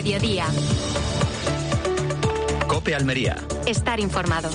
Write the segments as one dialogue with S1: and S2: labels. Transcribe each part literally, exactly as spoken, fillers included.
S1: mediodía.
S2: COPE Almería.
S1: Estar informado.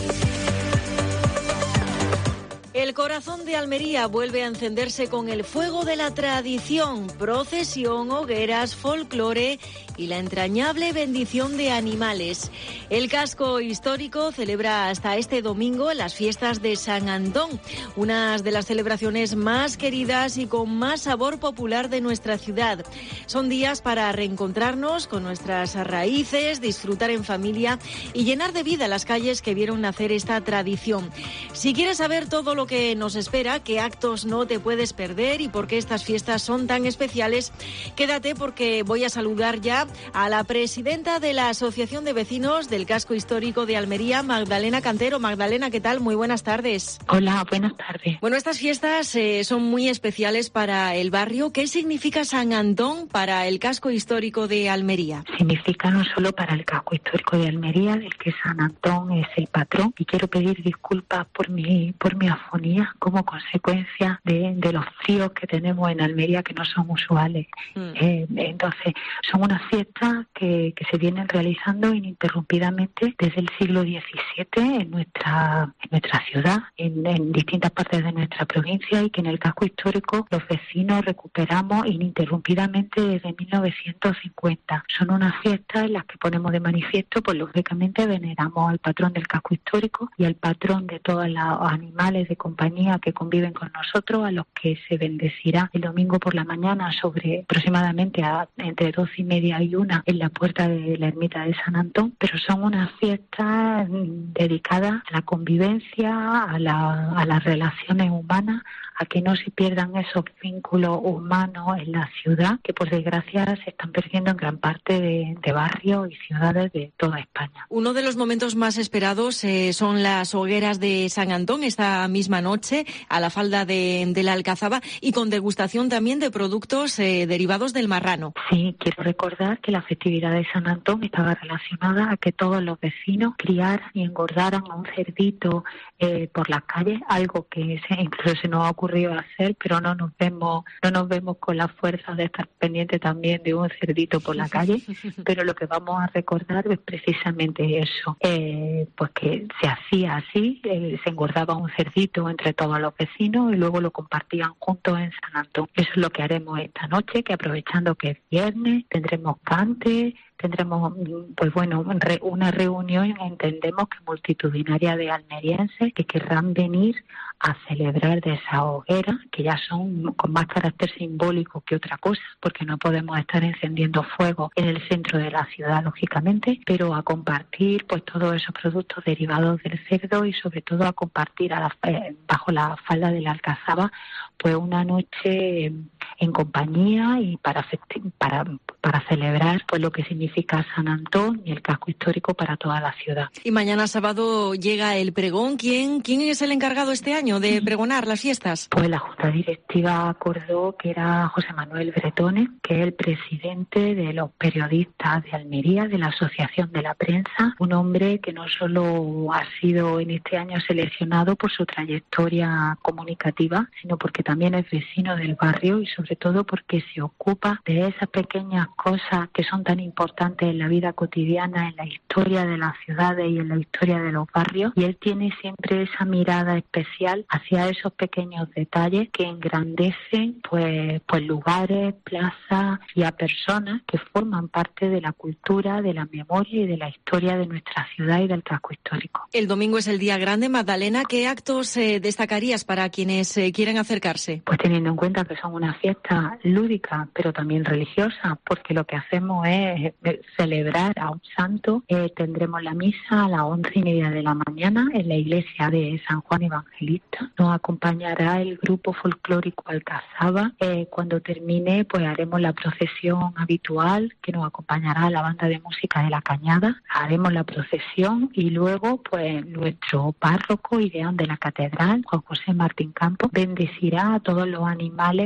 S3: El corazón de Almería vuelve a encenderse con el fuego de la tradición, procesión, hogueras, folclore y la entrañable bendición de animales. El casco histórico celebra hasta este domingo las fiestas de San Antón, una de las celebraciones más queridas y con más sabor popular de nuestra ciudad. Son días para reencontrarnos con nuestras raíces, disfrutar en familia y llenar de vida las calles que vieron nacer esta tradición. Si quieres saber todo lo que nos espera, qué actos no te puedes perder y por qué estas fiestas son tan especiales, quédate porque voy a saludar ya a la presidenta de la Asociación de Vecinos del Casco Histórico de Almería, Magdalena Cantero. Magdalena, ¿qué tal? Muy buenas tardes.
S4: Hola, buenas tardes.
S3: Bueno, estas fiestas eh, son muy especiales para el barrio. ¿Qué significa San Antón para el Casco Histórico de Almería?
S4: Significa no solo para el Casco Histórico de Almería, del que San Antón es el patrón, y quiero pedir disculpas por mi, por mi afonía como consecuencia de, de los fríos que tenemos en Almería, que no son usuales. Mm. Eh, entonces, son unas fiestas que, que se vienen realizando ininterrumpidamente desde el siglo diecisiete en nuestra, en nuestra ciudad, en, en distintas partes de nuestra provincia, y que en el casco histórico los vecinos recuperamos ininterrumpidamente desde mil novecientos cincuenta. Son unas fiestas en las que ponemos de manifiesto, pues lógicamente veneramos al patrón del casco histórico y al patrón de todos los animales de compañía que conviven con nosotros, a los que se bendecirá el domingo por la mañana sobre aproximadamente a, entre doce y media y una en la puerta de la ermita de San Antón. Pero son unas fiestas dedicadas a la convivencia, a, la, a las relaciones humanas, a que no se pierdan esos vínculos humanos en la ciudad, que por desgracia se están perdiendo en gran parte de, de barrios y ciudades de toda España.
S3: Uno de los momentos más esperados eh, son las hogueras de San Antón, esta misma noche, a la falda de, de la Alcazaba, y con degustación también de productos eh, derivados del marrano.
S4: Sí, quiero recordar que la festividad de San Antón estaba relacionada a que todos los vecinos criaran y engordaran a un cerdito eh, por las calles, algo que se, incluso se nos ha ocurrido hacer, pero no nos vemos no nos vemos con la fuerza de estar pendiente también de un cerdito por la calle. Pero lo que vamos a recordar es precisamente eso, eh, pues que se hacía así, eh, se engordaba un cerdito entre todos los vecinos y luego lo compartían juntos en San Antón. Eso es lo que haremos esta noche, que aprovechando que es viernes, tendremos cante, tendremos, pues bueno, una reunión, entendemos que multitudinaria, de almerienses que querrán venir a celebrar de esa hoguera, que ya son con más carácter simbólico que otra cosa, porque no podemos estar encendiendo fuego en el centro de la ciudad, lógicamente, pero a compartir pues todos esos productos derivados del cerdo y sobre todo a compartir a la, eh, bajo la falda de la Alcazaba, pues una noche en compañía y para para para celebrar pues lo que significa San Antón y el casco histórico para toda la ciudad.
S3: Y mañana sábado llega el pregón. ¿Quién quién es el encargado este año de pregonar las fiestas?
S4: Pues la Junta Directiva acordó que era José Manuel Bretone, que es el presidente de los periodistas de Almería, de la Asociación de la Prensa, un hombre que no solo ha sido en este año seleccionado por su trayectoria comunicativa, sino porque también es vecino del barrio y sobre todo porque se ocupa de esas pequeñas cosas que son tan importantes en la vida cotidiana, en la historia de las ciudades y en la historia de los barrios, y él tiene siempre esa mirada especial hacia esos pequeños detalles que engrandecen pues, pues lugares, plazas y a personas que forman parte de la cultura, de la memoria y de la historia de nuestra ciudad y del casco histórico.
S3: El domingo es el día grande. Magdalena, ¿qué actos eh, destacarías para quienes eh, quieren acercarse?
S4: Pues teniendo en cuenta que son una fiesta lúdica, pero también religiosa, porque lo que hacemos es celebrar a un santo. Eh, tendremos la misa a las once y media de la mañana en la iglesia de San Juan Evangelista. Nos acompañará el grupo folclórico Alcazaba. Eh, cuando termine, pues haremos la procesión habitual, que nos acompañará la banda de música de La Cañada. Haremos la procesión y luego, pues nuestro párroco y deán de la catedral, Juan José Martín Campos, bendecirá a todos los animales que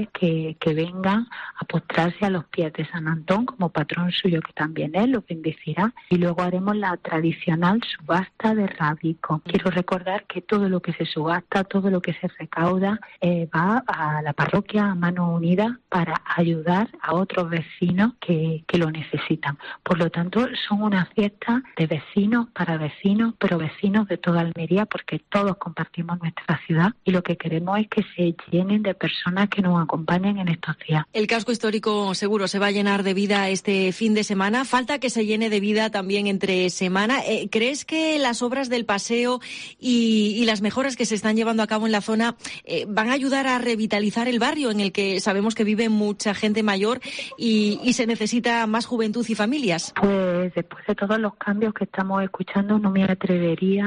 S4: que, que vengan a postrarse a los pies de San Antón como patrón suyo, que también él los bendecirá, y luego haremos la tradicional subasta de rábico. Quiero recordar que todo lo que se subasta, todo lo que se recauda eh, va a la parroquia a Manos Unidas para ayudar a otros vecinos que, que lo necesitan. Por lo tanto, son una fiesta de vecinos para vecinos, pero vecinos de toda Almería, porque todos compartimos nuestra ciudad y lo que queremos es que se llenen de personas que nos acompañen en estos días.
S3: El casco histórico seguro se va a llenar de vida este fin de semana. Falta que se llene de vida también entre semana. Eh, ¿Crees que las obras del paseo y, y las mejoras que se están llevando a cabo en la zona eh, van a ayudar a revitalizar el barrio en el que sabemos que vive mucha gente mayor y, y se necesita más juventud y familias?
S4: Pues después de todos los cambios que estamos escuchando, no me atrevería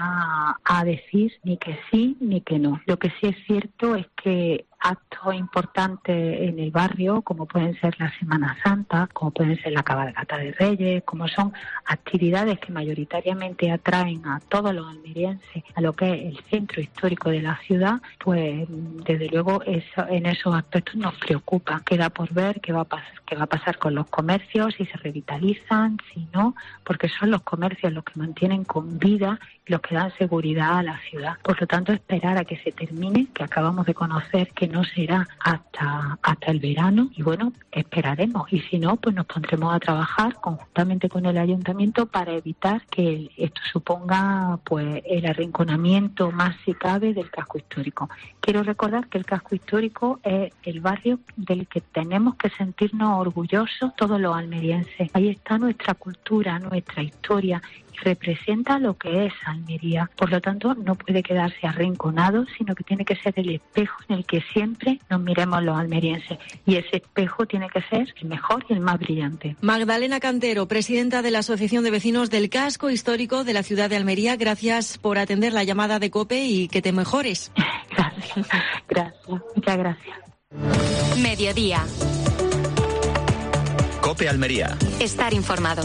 S4: a, a decir ni que sí ni que no. Lo que sí es cierto es que actos importantes en el barrio, como pueden ser la Semana Santa, como pueden ser la cabalgata de Reyes, como son actividades que mayoritariamente atraen a todos los almerienses a lo que es el centro histórico de la ciudad, pues desde luego eso, en esos aspectos nos preocupa. Queda por ver qué va a pasar, qué va a pasar con los comercios, si se revitalizan, si no, porque son los comercios los que mantienen con vida y los que dan seguridad a la ciudad. Por lo tanto, esperar a que se termine, que acabamos de conocer que no será hasta hasta el verano, y bueno, esperaremos, y si no, pues nos pondremos a trabajar conjuntamente con el ayuntamiento para evitar que esto suponga pues el arrinconamiento más si cabe del casco histórico. Quiero recordar que el casco histórico es el barrio del que tenemos que sentirnos orgullosos todos los almerienses. Ahí está nuestra cultura, nuestra historia, representa lo que es Almería. Por lo tanto, no puede quedarse arrinconado, sino que tiene que ser el espejo en el que siempre nos miremos los almerienses. Y ese espejo tiene que ser el mejor y el más brillante.
S3: Magdalena Cantero, presidenta de la Asociación de Vecinos del Casco Histórico de la ciudad de Almería, gracias por atender la llamada de COPE y que te mejores.
S4: Gracias, gracias, muchas gracias.
S1: Mediodía.
S2: COPE Almería.
S1: Estar informado.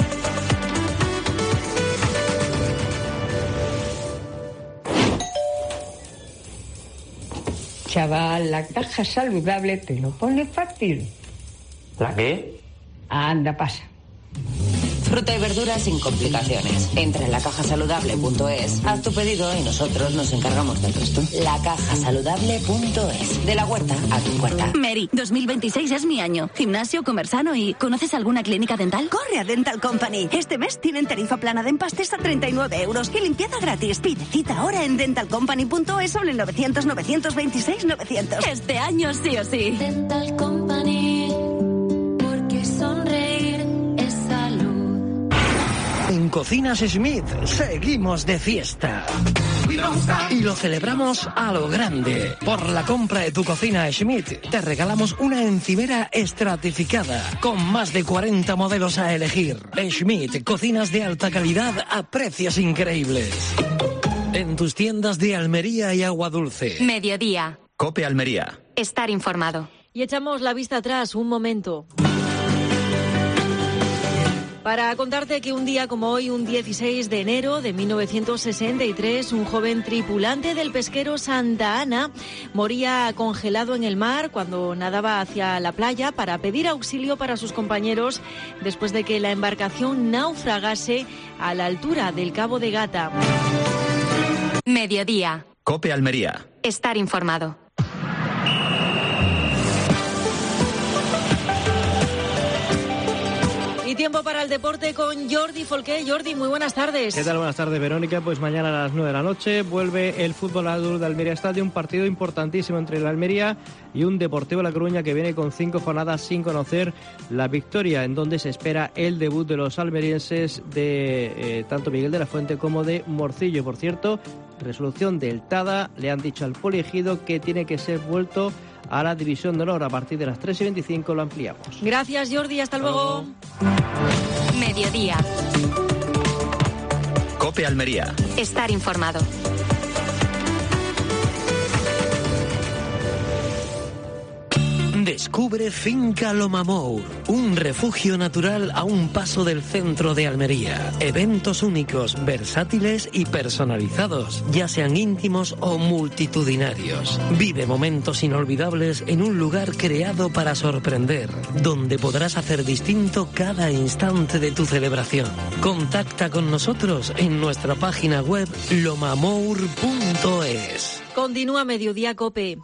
S5: Chaval, la caja saludable te lo pone fácil.
S6: ¿La qué?
S5: Anda, pasa.
S7: Fruta y verduras sin complicaciones. Entra en la caja saludable punto es, haz tu pedido y nosotros nos encargamos del resto. la caja saludable punto es. De la huerta a tu puerta.
S1: Mary, dos mil veintiséis es mi año. Gimnasio, comer sano y... ¿Conoces alguna clínica dental?
S8: Corre a Dental Company. Este mes tienen tarifa plana de empastes a treinta y nueve euros y limpieza gratis. Pide cita ahora en dental company punto es o en el novecientos, novecientos veintiséis, novecientos.
S1: Este año sí o sí.
S9: Dental Company, porque sonreír es salud.
S10: En Cocinas Smith seguimos de fiesta. Y lo celebramos a lo grande. Por la compra de tu cocina Schmidt, te regalamos una encimera estratificada con más de cuarenta modelos a elegir. Schmidt, cocinas de alta calidad a precios increíbles. En tus tiendas de Almería y Agua Dulce.
S1: Mediodía.
S2: COPE Almería.
S1: Estar informado.
S3: Y echamos la vista atrás un momento para contarte que un día como hoy, un dieciséis de enero de mil novecientos sesenta y tres, un joven tripulante del pesquero Santa Ana moría congelado en el mar cuando nadaba hacia la playa para pedir auxilio para sus compañeros después de que la embarcación naufragase a la altura del Cabo de Gata.
S1: Mediodía.
S2: COPE Almería.
S1: Estar informado.
S3: Y tiempo para el deporte con Jordi Folqué. Jordi, muy buenas tardes.
S11: ¿Qué tal? Buenas tardes, Verónica. Pues mañana a las nueve de la noche vuelve el Fútbol Adulto de Almería Stadium, un partido importantísimo entre el Almería y un Deportivo La Coruña que viene con cinco jornadas sin conocer la victoria, en donde se espera el debut de los almerienses de eh, tanto Miguel de la Fuente como de Morcillo. Por cierto, resolución del Tada, le han dicho al Poliegido que tiene que ser vuelto a la División de Honor. A partir de las tres y veinticinco lo ampliamos.
S3: Gracias, Jordi. Hasta, Hasta luego. luego.
S1: Mediodía.
S2: COPE Almería.
S1: Estar informado.
S10: De Descubre Finca Lomamour, un refugio natural a un paso del centro de Almería. Eventos únicos, versátiles y personalizados, ya sean íntimos o multitudinarios. Vive momentos inolvidables en un lugar creado para sorprender, donde podrás hacer distinto cada instante de tu celebración. Contacta con nosotros en nuestra página web lomamour punto es.
S3: Continúa Mediodía COPE.